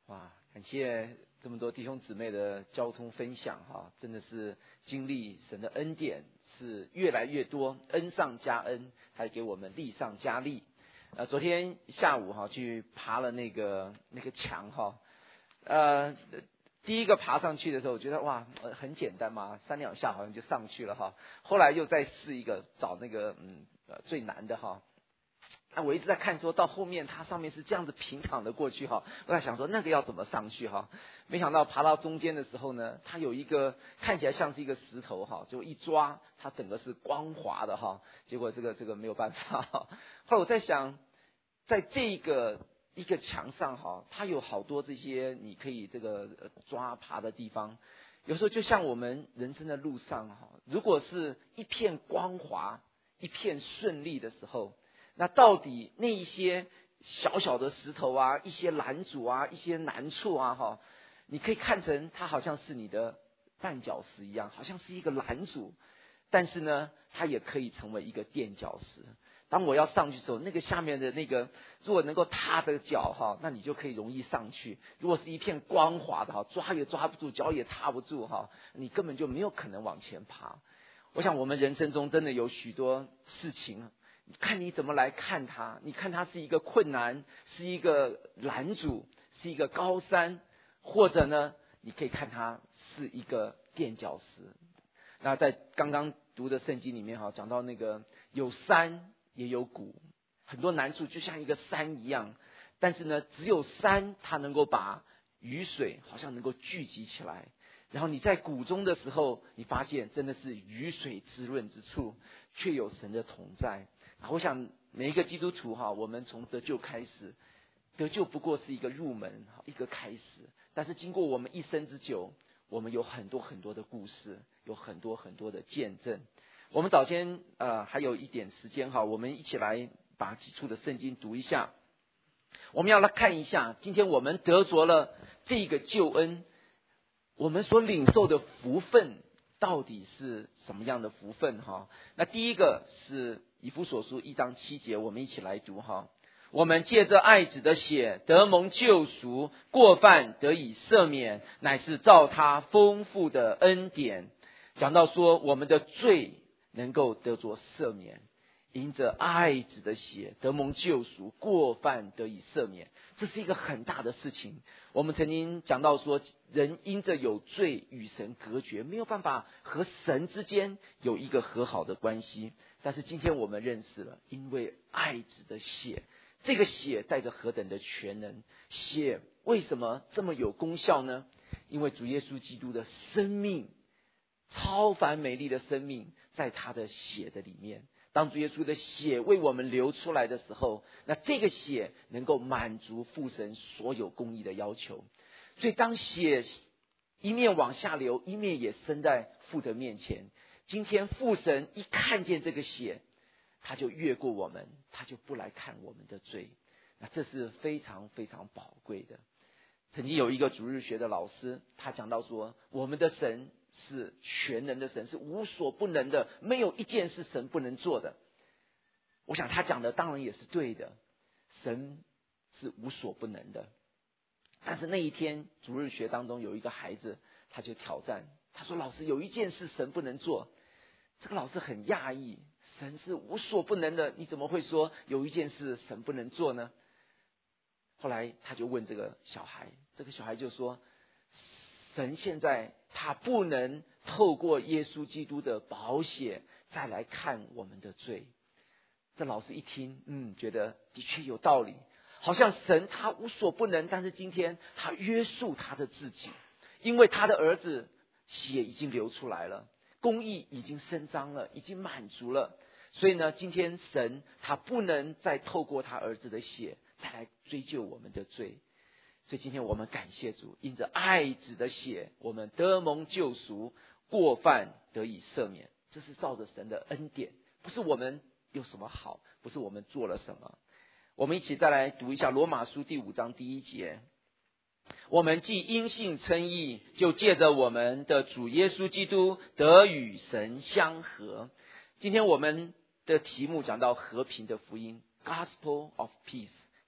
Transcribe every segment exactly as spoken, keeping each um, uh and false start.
哇，感谢这么多弟兄姊妹的交通分享哈，真的是经历神的恩典是越来越多，恩上加恩，还给我们力上加力。呃，昨天下午哈去爬了那个那个墙哈，呃，第一个爬上去的时候，我觉得哇、呃、很简单嘛，三两下好像就上去了哈。后来又再试一个，找那个嗯呃最难的哈。那我一直在看说到后面它上面是这样子平躺的过去哈，我在想说那个要怎么上去哈，没想到爬到中间的时候呢，它有一个看起来像是一个石头哈，就一抓它整个是光滑的哈，结果这个这个没有办法哈。后来我在想，在这个一个墙上哈，它有好多这些你可以这个抓爬的地方，有时候就像我们人生的路上哈，如果是一片光滑一片顺利的时候，那到底那一些小小的石头啊，一些拦阻啊，一些难处啊哈，你可以看成它好像是你的绊脚石一样，好像是一个拦阻，但是呢它也可以成为一个垫脚石。当我要上去的时候，那个下面的那个如果能够踏的脚哈，那你就可以容易上去。如果是一片光滑的哈，抓也抓不住，脚也踏不住哈，你根本就没有可能往前爬。我想我们人生中真的有许多事情，看你怎么来看它，你看它是一个困难，是一个拦阻，是一个高山，或者呢你可以看它是一个垫脚石。那在刚刚读的圣经里面哈，讲到那个有山也有谷，很多难处就像一个山一样，但是呢只有山它能够把雨水好像能够聚集起来，然后你在谷中的时候，你发现真的是雨水滋润之处，却有神的同在。我想每一个基督徒哈，我们从得救开始，得救不过是一个入门，一个开始。但是经过我们一生之久，我们有很多很多的故事，有很多很多的见证。我们早先呃还有一点时间哈，我们一起来把几处的圣经读一下。我们要来看一下，今天我们得着了这个救恩，我们所领受的福分到底是什么样的福分哈？那第一个是以弗所书一章七节，我们一起来读哈。我们借着爱子的血得蒙救赎，过犯得以赦免，乃是照他丰富的恩典。讲到说我们的罪能够得着赦免，因着爱子的血得蒙救赎，过犯得以赦免，这是一个很大的事情。我们曾经讲到说，人因着有罪与神隔绝，没有办法和神之间有一个和好的关系。但是今天我们认识了，因为爱子的血，这个血带着何等的全能，血为什么这么有功效呢？因为主耶稣基督的生命，超凡美丽的生命在他的血的里面。当主耶稣的血为我们流出来的时候，那这个血能够满足父神所有公义的要求。所以当血一面往下流，一面也伸在父的面前，今天父神一看见这个血，他就越过我们，他就不来看我们的罪。那这是非常非常宝贵的。曾经有一个主日学的老师，他讲到说，我们的神是全能的神，是无所不能的，没有一件是神不能做的。我想他讲的当然也是对的，神是无所不能的。但是那一天主日学当中有一个孩子，他就挑战，他说老师，有一件事神不能做。这个老师很讶异，神是无所不能的，你怎么会说有一件事神不能做呢？后来他就问这个小孩，这个小孩就说，神现在他不能透过耶稣基督的宝血再来看我们的罪。这老师一听，嗯，觉得的确有道理，好像神他无所不能，但是今天他约束他的自己，因为他的儿子血已经流出来了，公义已经伸张了，已经满足了。所以呢，今天神他不能再透过他儿子的血再来追究我们的罪。所以今天我们感谢主，因着爱子的血，我们得蒙救赎，过犯得以赦免。这是照着神的恩典，不是我们有什么好，不是我们做了什么。我们一起再来读一下罗马书第五章第一节。我们既因信称义，就借着我们的主耶稣基督得与神相合。今天我们的题目讲到和平的福音 Gospel of Peace，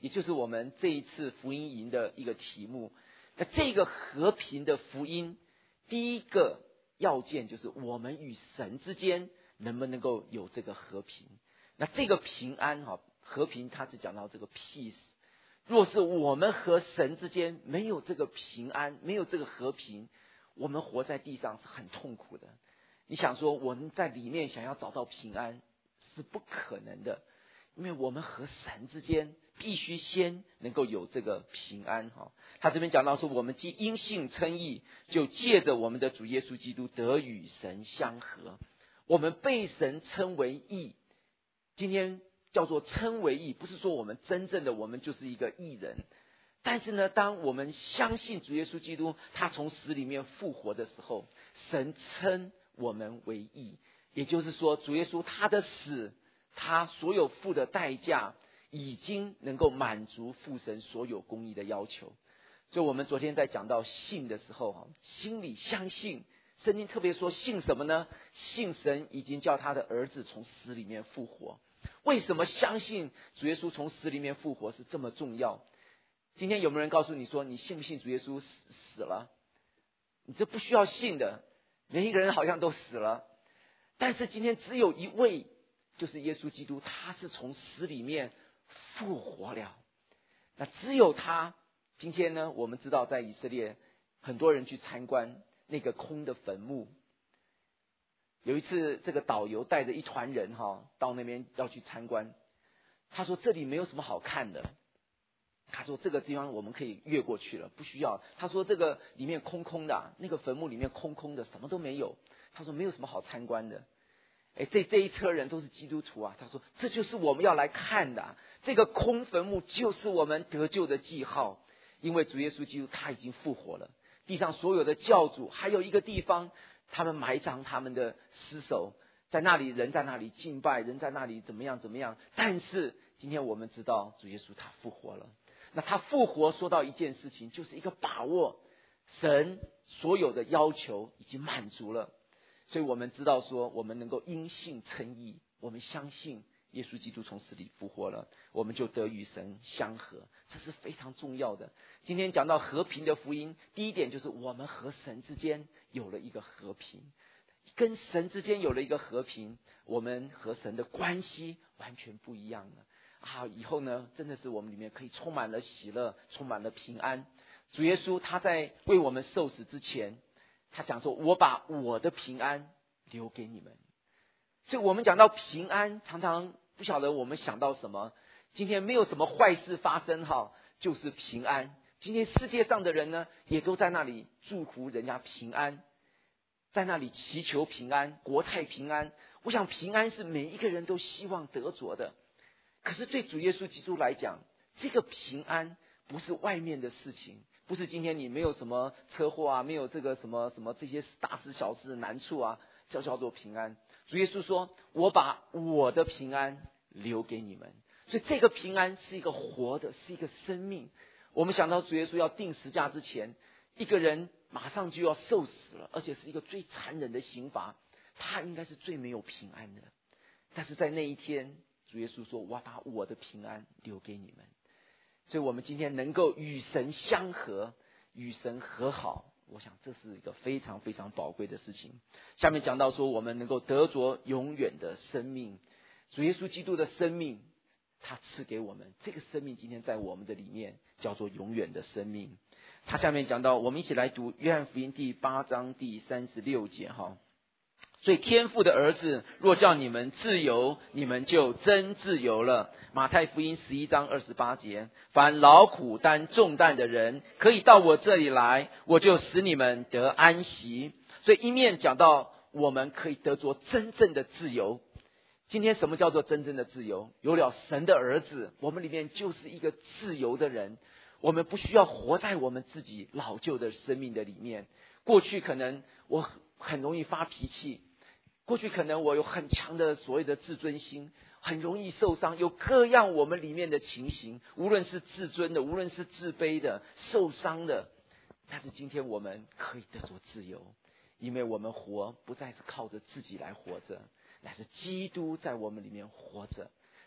也就是我们这一次福音营的一个题目。那这个和平的福音，第一个要件就是我们与神之间能不能够有这个和平。那这个平安哈，和平它是讲到这个 peace。若是我们和神之间没有这个平安，没有这个和平，我们活在地上是很痛苦的。你想说我们在里面想要找到平安是不可能的，因为我们和神之间必须先能够有这个平安哈。他这边讲到说，我们既因信称义，就借着我们的主耶稣基督得与神相合。我们被神称为义，今天叫做称为义，不是说我们真正的我们就是一个义人。但是呢，当我们相信主耶稣基督他从死里面复活的时候，神称我们为义。也就是说，主耶稣他的死，他所有付的代价已经能够满足父神所有公义的要求。所以我们昨天在讲到信的时候，心里相信，圣经特别说信什么呢？信神已经叫他的儿子从死里面复活。为什么相信主耶稣从死里面复活是这么重要？今天有没有人告诉你说，你信不信主耶稣死死了？你这不需要信的，每一个人好像都死了。但是今天只有一位，就是耶稣基督，他是从死里面复活了。那只有他。今天呢，我们知道在以色列很多人去参观那个空的坟墓。有一次这个导游带着一团人哈到那边要去参观，他说这里没有什么好看的，他说这个地方我们可以越过去了，不需要。他说这个里面空空的、啊，那个坟墓里面空空的，什么都没有。他说没有什么好参观的。哎，这这一车人都是基督徒啊。他说这就是我们要来看的、啊，这个空坟墓就是我们得救的记号。因为主耶稣基督他已经复活了，地上所有的教主还有一个地方，他们埋葬他们的尸首，在那里人在那里敬拜，人在那里怎么样怎么样。但是今天我们知道主耶稣他复活了。那他复活说到一件事情，就是一个把握神所有的要求已经满足了。所以我们知道说，我们能够因信称义，我们相信耶稣基督从死里复活了，我们就得与神相合，这是非常重要的。今天讲到和平的福音，第一点就是我们和神之间有了一个和平，跟神之间有了一个和平，我们和神的关系完全不一样了啊！以后呢，真的是我们里面可以充满了喜乐，充满了平安。主耶稣他在为我们受死之前，他讲说，我把我的平安留给你们。所以我们讲到平安，常常不晓得我们想到什么。今天没有什么坏事发生哈，就是平安。今天世界上的人呢，也都在那里祝福人家平安，在那里祈求平安，国泰平安。我想平安是每一个人都希望得着的。可是对主耶稣基督来讲，这个平安不是外面的事情，不是今天你没有什么车祸啊，没有这个什么什么这些大事小事的难处啊，叫叫做平安。主耶稣说，我把我的平安留给你们。所以这个平安是一个活的，是一个生命。我们想到主耶稣要钉十架之前，一个人马上就要受死了，而且是一个最残忍的刑罚，他应该是最没有平安的。但是在那一天，主耶稣说，我把我的平安留给你们。所以我们今天能够与神相合，与神和好，我想这是一个非常非常宝贵的事情。下面讲到说，我们能够得着永远的生命。主耶稣基督的生命他赐给我们，这个生命今天在我们的里面叫做永远的生命。他下面讲到，我们一起来读约翰福音第八章第三十六节哈。所以天父的儿子若叫你们自由，你们就真自由了。马太福音十一章二十八节，凡劳苦担重担的人，可以到我这里来，我就使你们得安息。所以一面讲到我们可以得着真正的自由。今天什么叫做真正的自由？有了神的儿子，我们里面就是一个自由的人。我们不需要活在我们自己老旧的生命的里面。过去可能我很容易发脾气，过去可能我有很强的所谓的自尊心，很容易受伤，有各样我们里面的情形，无论是自尊的，无论是自卑的，受伤的。但是今天我们可以得着自由，因为我们活不再是靠着自己来活着，乃是基督在我们里面活着。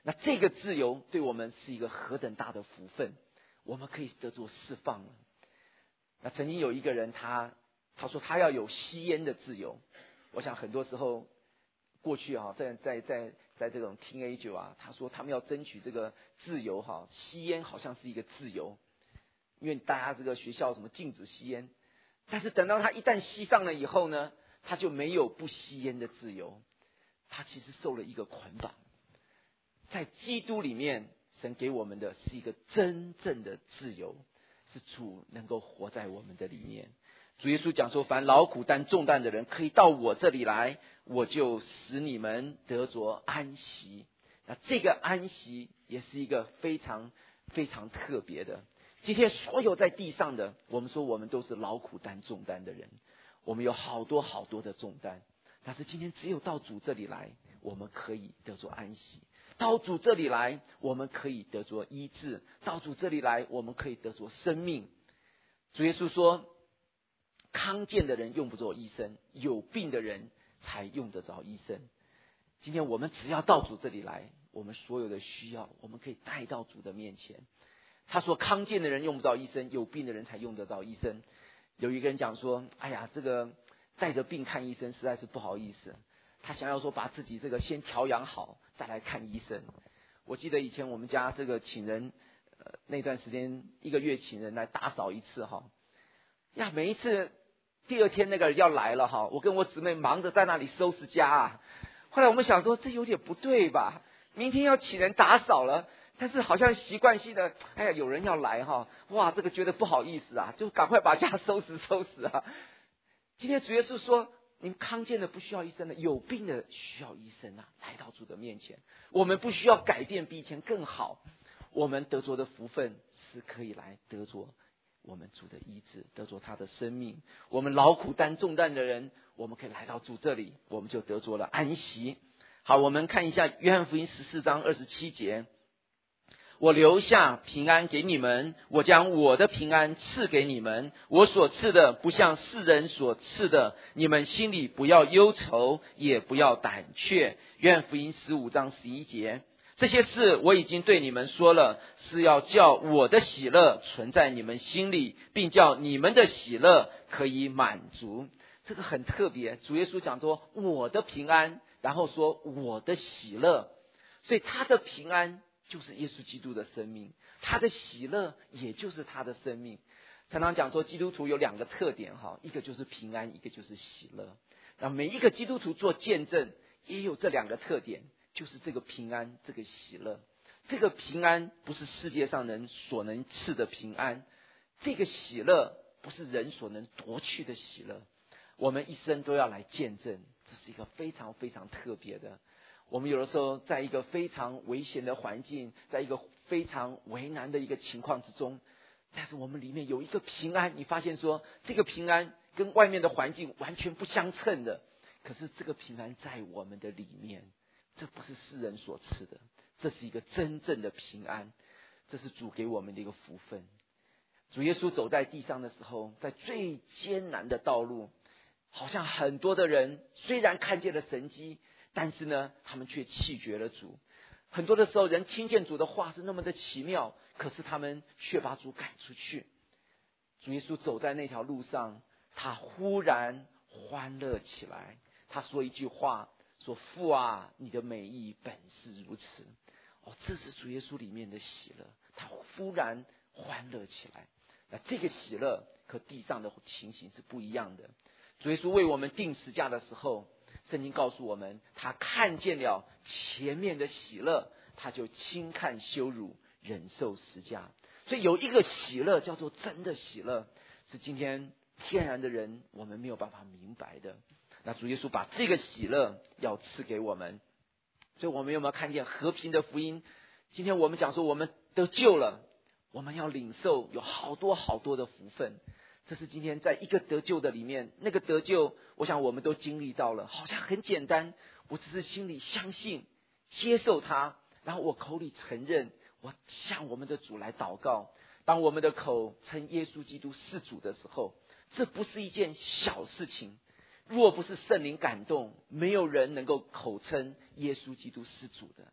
那这个自由对我们是一个何等大的福分，我们可以得着释放了。那曾经有一个人，他他说他要有吸烟的自由。我想很多时候过去啊，在在在在这种 teenager 啊，他说他们要争取这个自由哈，吸烟好像是一个自由，因为大家这个学校什么禁止吸烟，但是等到他一旦吸上了以后呢，他就没有不吸烟的自由，他其实受了一个捆绑。在基督里面，神给我们的是一个真正的自由，是主能够活在我们的里面。主耶稣讲说，凡劳苦担重担的人可以到我这里来，我就使你们得着安息。那这个安息也是一个非常非常特别的。今天所有在地上的，我们说我们都是劳苦担重担的人，我们有好多好多的重担，但是今天只有到主这里来，我们可以得着安息。到主这里来，我们可以得着医治；到主这里来，我们可以得着生命。主耶稣说，康健的人用不着医生，有病的人才用得着医生。今天我们只要到主这里来，我们所有的需要，我们可以带到主的面前。他说，康健的人用不着医生，有病的人才用得到医生。有一个人讲说，哎呀，这个带着病看医生实在是不好意思，他想要说把自己这个先调养好再来看医生。我记得以前我们家这个请人，呃，那段时间一个月请人来打扫一次哈，呀，每一次第二天那个人要来了哈，我跟我姊妹忙着在那里收拾家啊。后来我们想说，这有点不对吧？明天要请人打扫了，但是好像习惯性的，哎呀，有人要来哈，哇，这个觉得不好意思啊，就赶快把家收拾收拾啊。今天主耶稣说，你们康健的不需要医生的，有病的需要医生啊！来到主的面前，我们不需要改变比以前更好，我们得着的福分是可以来得着我们主的医治，得着他的生命。我们劳苦担重担的人，我们可以来到主这里，我们就得着了安息。好，我们看一下约翰福音十四章二十七节。我留下平安给你们，我将我的平安赐给你们，我所赐的不像世人所赐的，你们心里不要忧愁，也不要胆怯。约翰福音十五章十一节。这些事我已经对你们说了，是要叫我的喜乐存在你们心里，并叫你们的喜乐可以满足。这个很特别，主耶稣讲说我的平安，然后说我的喜乐，所以他的平安就是耶稣基督的生命，他的喜乐也就是他的生命。常常讲说基督徒有两个特点哈，一个就是平安，一个就是喜乐。那每一个基督徒做见证也有这两个特点，就是这个平安，这个喜乐。这个平安不是世界上人所能赐的平安，这个喜乐不是人所能夺去的喜乐。我们一生都要来见证，这是一个非常非常特别的。我们有的时候在一个非常危险的环境，在一个非常为难的一个情况之中，但是我们里面有一个平安，你发现说这个平安跟外面的环境完全不相称的，可是这个平安在我们的里面，这不是世人所赐的，这是一个真正的平安，这是主给我们的一个福分。主耶稣走在地上的时候，在最艰难的道路，好像很多的人虽然看见了神迹，但是呢，他们却弃绝了主。很多的时候，人听见主的话是那么的奇妙，可是他们却把主赶出去。主耶稣走在那条路上，他忽然欢乐起来。他说一句话，说：“父啊，你的美意本是如此。”哦，这是主耶稣里面的喜乐，他忽然欢乐起来。那这个喜乐和地上的情形是不一样的。主耶稣为我们定十架的时候，圣经告诉我们，他看见了前面的喜乐，他就轻看羞辱，忍受十架。所以有一个喜乐叫做真的喜乐，是今天天然的人我们没有办法明白的。那主耶稣把这个喜乐要赐给我们，所以我们有没有看见和平的福音？今天我们讲说我们得救了，我们要领受有好多好多的福分。这是今天在一个得救的里面，那个得救我想我们都经历到了，好像很简单，我只是心里相信接受他，然后我口里承认，我向我们的主来祷告。当我们的口称耶稣基督是主的时候，这不是一件小事情。若不是圣灵感动，没有人能够口称耶稣基督是主的。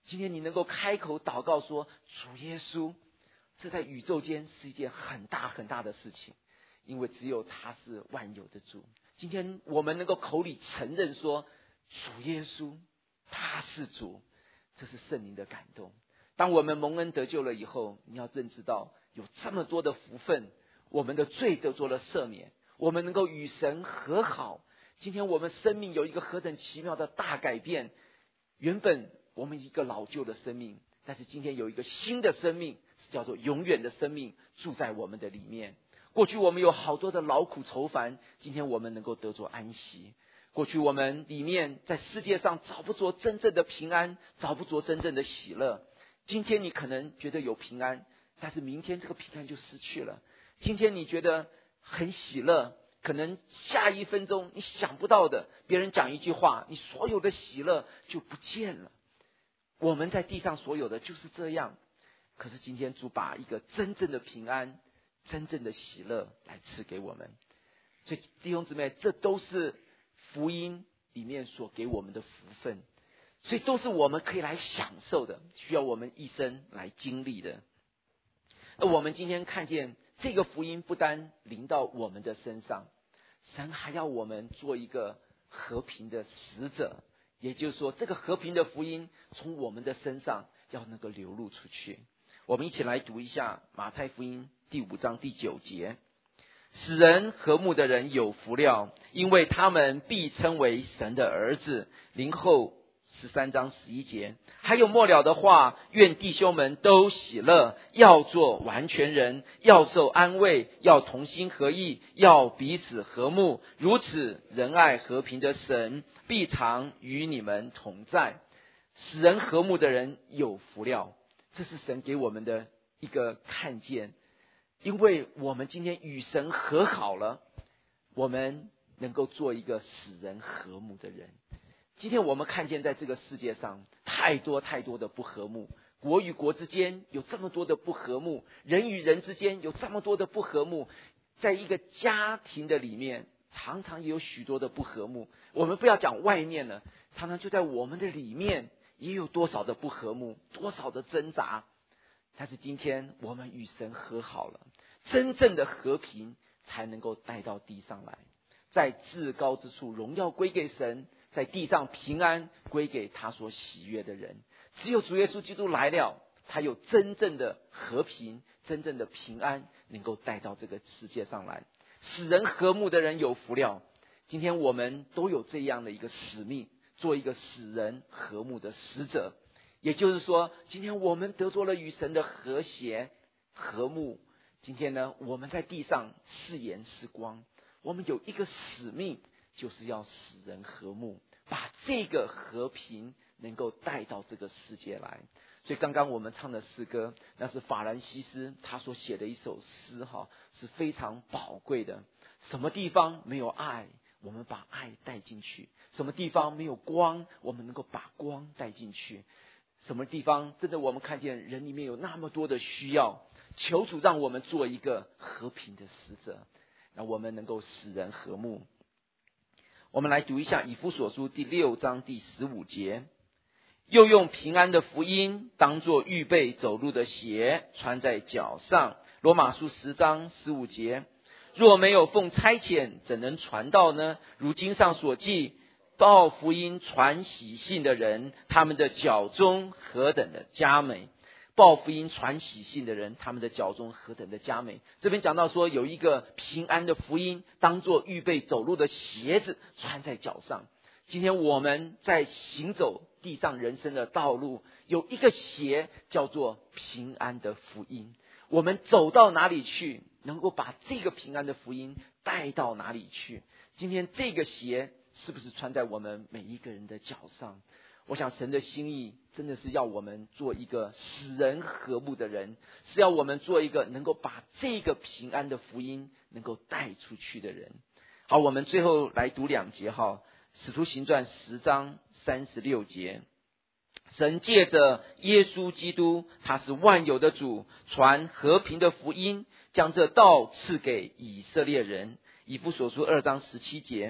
今天你能够开口祷告说，主耶稣，这在宇宙间是一件很大很大的事情，因为只有他是万有的主。今天我们能够口里承认说，主耶稣他是主，这是圣灵的感动。当我们蒙恩得救了以后，你要认知到有这么多的福分，我们的罪得着了赦免，我们能够与神和好。今天我们生命有一个何等奇妙的大改变，原本我们一个老旧的生命，但是今天有一个新的生命，是叫做永远的生命住在我们的里面。过去我们有好多的劳苦愁烦，今天我们能够得着安息。过去我们里面在世界上找不着真正的平安，找不着真正的喜乐。今天你可能觉得有平安，但是明天这个平安就失去了。今天你觉得很喜乐，可能下一分钟你想不到的，别人讲一句话，你所有的喜乐就不见了。我们在地上所有的就是这样，可是今天主把一个真正的平安，真正的喜乐来赐给我们。所以弟兄姊妹，这都是福音里面所给我们的福分，所以都是我们可以来享受的，需要我们一生来经历的。而我们今天看见这个福音不单临到我们的身上，神还要我们做一个和平的使者，也就是说这个和平的福音从我们的身上要能够流露出去。我们一起来读一下马太福音第五章第九节，使人和睦的人有福了，因为他们必称为神的儿子。林后十三章十一节，还有末了的话，愿弟兄们都喜乐，要做完全人，要受安慰，要同心合意，要彼此和睦，如此仁爱和平的神必常与你们同在。使人和睦的人有福了，这是神给我们的一个看见，因为我们今天与神和好了，我们能够做一个使人和睦的人。今天我们看见在这个世界上太多太多的不和睦，国与国之间有这么多的不和睦，人与人之间有这么多的不和睦，在一个家庭的里面常常也有许多的不和睦。我们不要讲外面了，常常就在我们的里面也有多少的不和睦，多少的挣扎。但是今天我们与神和好了，真正的和平才能够带到地上来，在至高之处荣耀归给神，在地上平安归给他所喜悦的人。只有主耶稣基督来了，才有真正的和平，真正的平安能够带到这个世界上来。使人和睦的人有福了。今天我们都有这样的一个使命，做一个使人和睦的使者。也就是说，今天我们得着了与神的和谐和睦。今天呢，我们在地上是盐是光，我们有一个使命，就是要使人和睦，把这个和平能够带到这个世界来。所以刚刚我们唱的诗歌，那是法兰西斯他所写的一首诗，哈，是非常宝贵的。什么地方没有爱，我们把爱带进去；什么地方没有光，我们能够把光带进去。什么地方真的我们看见人里面有那么多的需要，求主让我们做一个和平的使者，让我们能够使人和睦。我们来读一下以弗所书第六章第十五节，又用平安的福音当作预备走路的鞋穿在脚上。罗马书十章十五节，若没有奉差遣，怎能传道呢？如经上所记，报福音传喜信的人，他们的脚中何等的佳美。报福音传喜信的人，他们的脚中何等的佳美。这边讲到说，有一个平安的福音当作预备走路的鞋子穿在脚上。今天我们在行走地上人生的道路，有一个鞋叫做平安的福音。我们走到哪里去，能够把这个平安的福音带到哪里去。今天这个鞋是不是穿在我们每一个人的脚上？我想神的心意真的是要我们做一个使人和睦的人，是要我们做一个能够把这个平安的福音能够带出去的人。好，我们最后来读两节哈，使徒行传十章三十六节，神借着耶稣基督，他是万有的主，传和平的福音，将这道赐给以色列人。以弗所书二章十七节，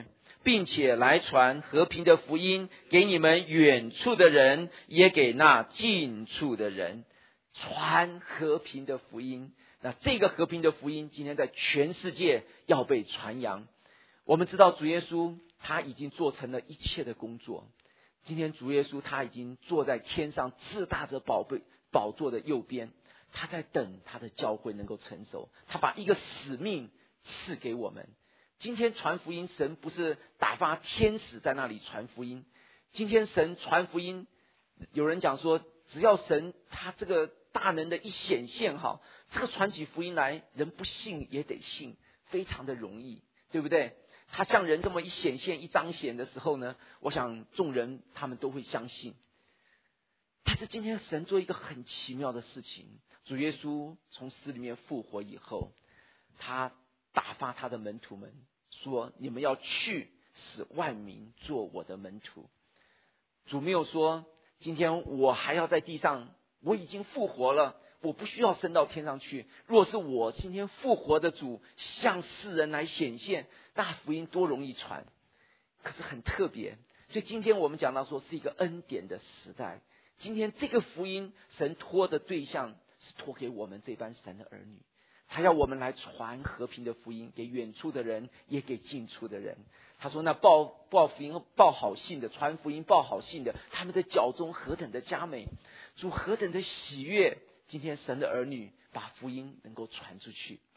并且来传和平的福音给你们远处的人，也给那近处的人。传和平的福音，那这个和平的福音今天在全世界要被传扬。我们知道主耶稣他已经做成了一切的工作，今天主耶稣他已经坐在天上至大者宝贝宝座的右边，他在等他的教会能够成熟，他把一个使命赐给我们。今天传福音，神不是打发天使在那里传福音，今天神传福音，有人讲说只要神他这个大能的一显现哈，这个传起福音来，人不信也得信，非常的容易，对不对？他向人这么一显现一彰显的时候呢，我想众人他们都会相信。但是今天神做一个很奇妙的事情，主耶稣从死里面复活以后，他打发他的门徒们说，你们要去使万民做我的门徒。主没有说今天我还要在地上，我已经复活了，我不需要升到天上去。若是我今天复活的主向世人来显现，那福音多容易传。可是很特别，所以今天我们讲到说是一个恩典的时代。今天这个福音神托的对象是托给我们这班神的儿女，他要我们来传和平的福音给远处的人，也给近处的人。他说那报报福音报好信的，传福音报好信的，他们的脚中何等的佳美，主何等的喜悦。今天神的儿女把福音能够传出去，